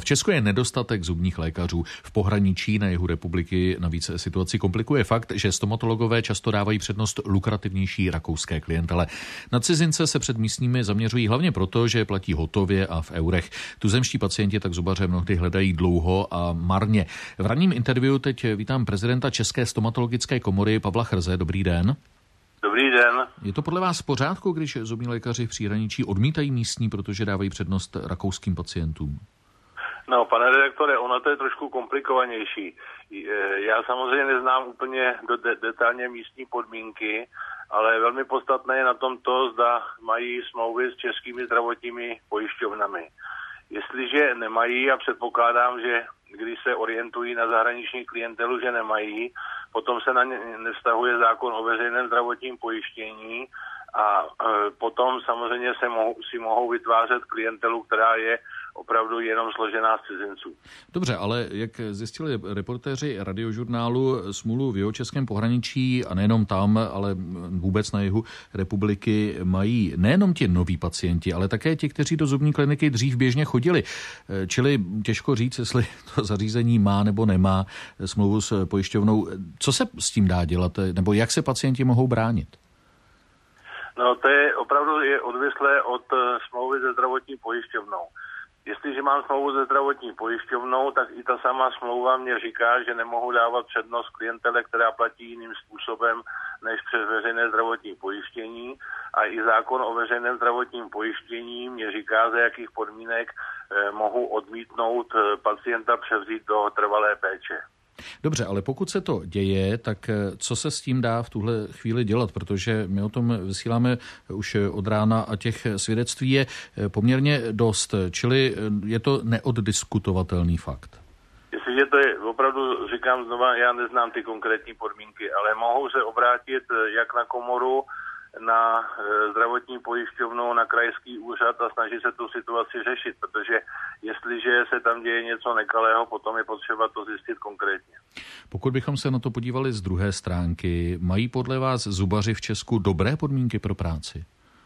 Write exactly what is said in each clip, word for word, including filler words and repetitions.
Česku je nedostatek zubních lékařů. V pohraničí na jihu republiky navíc situaci komplikuje fakt, že stomatologové často dávají přednost lukrativnější rakouské klientele. Na cizince se před místními zaměřují hlavně proto, že platí hotově a v eurech. Tuzemští pacienti tak zubaře mnohdy hledají dlouho a marně. V ranním interview teď vítám prezidenta České stomatologické komory Pavla Chrze. Dobrý den. Dobrý den. Je to podle vás v pořádku, když zubní lékaři v příhraničí odmítají místní, protože dávají přednost rakouským pacientům? No, pane redaktore, ono to je trošku komplikovanější. Já samozřejmě neznám úplně do de- detailně místní podmínky, ale velmi podstatné je na tom to, zda mají smlouvy s českými zdravotními pojišťovnami. Jestliže nemají, a předpokládám, že když se orientují na zahraniční klientelu, že nemají, potom se na ně nevztahuje zákon o veřejném zdravotním pojištění a e, potom samozřejmě se mohou, si mohou vytvářet klientelu, která je opravdu jenom složená z cizinců. Dobře, ale jak zjistili reportéři Radiožurnálu, smůlu v jihočeském pohraničí a nejenom tam, ale vůbec na jihu republiky mají nejenom ti noví pacienti, ale také ti, kteří do zubní kliniky dřív běžně chodili. Čili těžko říct, jestli to zařízení má nebo nemá smlouvu s pojišťovnou. Co se s tím dá dělat, nebo jak se pacienti mohou bránit? No, to je opravdu je odvislé od smlouvy se zdravotní pojišťovnou. Jestliže mám smlouvu se zdravotní pojišťovnou, tak i ta sama smlouva mě říká, že nemohu dávat přednost klientele, která platí jiným způsobem než přes veřejné zdravotní pojištění. A i zákon o veřejném zdravotním pojištění mě říká, za jakých podmínek eh, mohu odmítnout eh, pacienta převzít do trvalé péče. Dobře, ale pokud se to děje, tak co se s tím dá v tuhle chvíli dělat? Protože my o tom vysíláme už od rána a těch svědectví je poměrně dost, čili je to neoddiskutovatelný fakt. Jestliže to je, opravdu říkám znova, já neznám ty konkrétní podmínky, ale mohou se obrátit jak na komoru, na e, zdravotní pojišťovnu, na krajský úřad a snaží se tu situaci řešit, protože jestliže se tam děje něco nekalého, potom je potřeba to zjistit konkrétně. Pokud bychom se na to podívali z druhé stránky, mají podle vás zubaři v Česku dobré podmínky pro práci?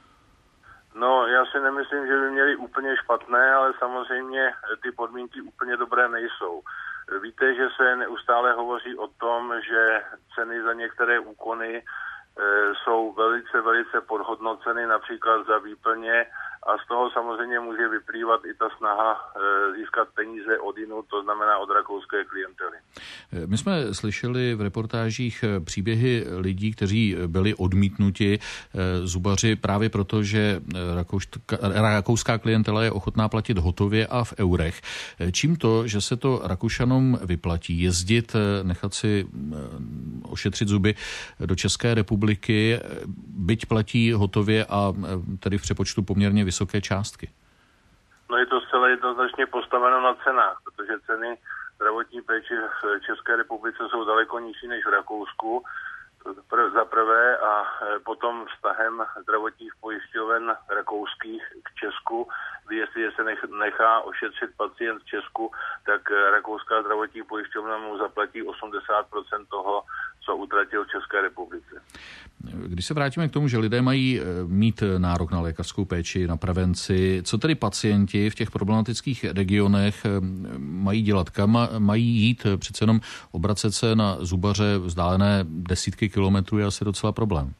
No, já si nemyslím, že by měli úplně špatné, ale samozřejmě ty podmínky úplně dobré nejsou. Víte, že se neustále hovoří o tom, že ceny za některé úkony jsou velice, velice podhodnoceny, například za výplně, a z toho samozřejmě může vyplývat i ta snaha získat peníze odinut, to znamená od rakouské klientely. My jsme slyšeli v reportážích příběhy lidí, kteří byli odmítnuti zubaři právě proto, že rakouská klientela je ochotná platit hotově a v eurech. Čím to, že se to Rakušanům vyplatí jezdit, nechat si ošetřit zuby do České republiky, byť platí hotově a tedy v přepočtu poměrně vysoké částky? No je to zcela jednoznačně postaveno na cenách, protože ceny zdravotní péče v České republice jsou daleko nižší než v Rakousku. Za prvé a potom vztahem zdravotních pojišťoven rakouských k Česku, kdy jestli se nechá ošetřit pacient v Česku, tak rakouská zdravotní pojišťovna mu zaplatí osmdesát procent toho, co utratil v České republice. Když se vrátíme k tomu, že lidé mají mít nárok na lékařskou péči, na prevenci, co tedy pacienti v těch problematických regionech mají dělat? Kam mají jít? Přece jenom obracet se na zubaře vzdálené desítky kilometrů je asi docela problém.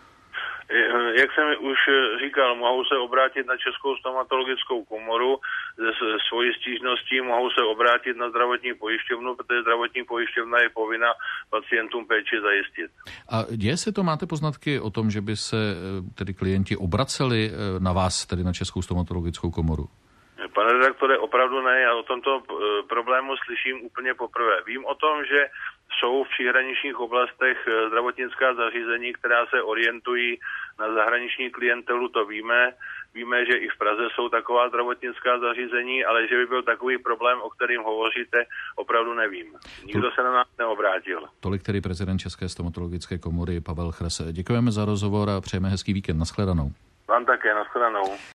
Jak jsem už říkal, mohou se obrátit na Českou stomatologickou komoru se svojí stížností, mohou se obrátit na zdravotní pojišťovnu, protože zdravotní pojišťovna je povinna pacientům péči zajistit. A děje se to, máte poznatky o tom, že by se tedy klienti obraceli na vás, tedy na Českou stomatologickou komoru? Pane redaktore, opravdu ne, já o tomto problému slyším úplně poprvé. Vím o tom, že jsou v příhraničních oblastech zdravotnická zařízení, která se orientují na zahraniční klientelu, to víme. Víme, že i v Praze jsou taková zdravotnická zařízení, ale že by byl takový problém, o kterým hovoříte, opravdu nevím. Nikdo se na nás neobrátil. Tolik tedy prezident České stomatologické komory Pavel Chrze. Děkujeme za rozhovor a přejeme hezký víkend. Nashledanou. Vám také, nashledanou.